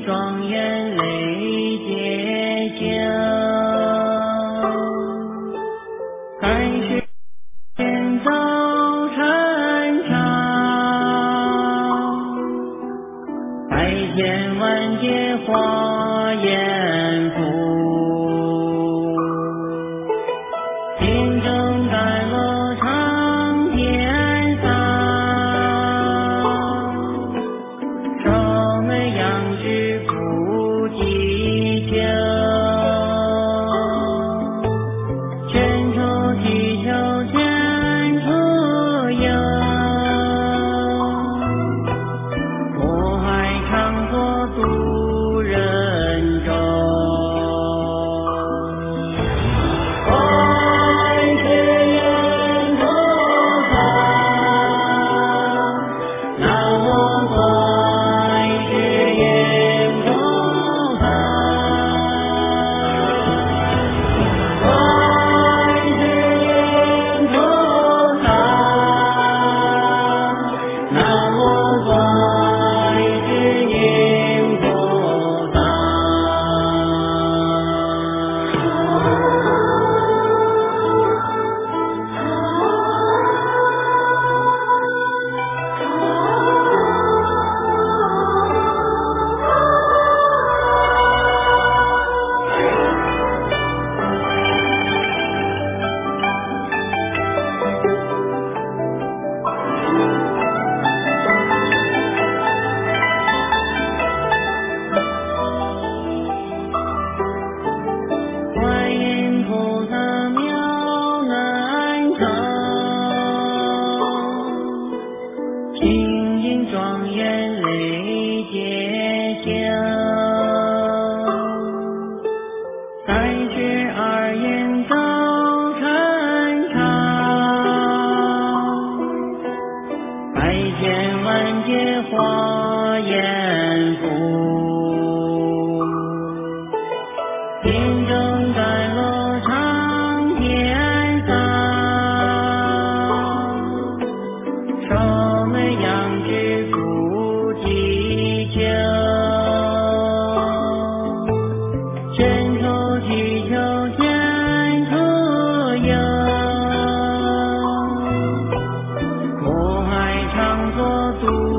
庄严累劫修，开始前走禅场，百千万劫华严福，心中甘露长天上，受美养之菩提修，全出祈求全出有，苦海常作渡人舟。观世音菩萨，南无观世音菩萨，观世音菩萨，南无观世音菩萨。观音菩萨妙难成，清净庄严累劫修，32眼走禅场，百千万劫华严福，心中甘露长天上，受美养之菩提修，全出祈求全出有，苦海常作渡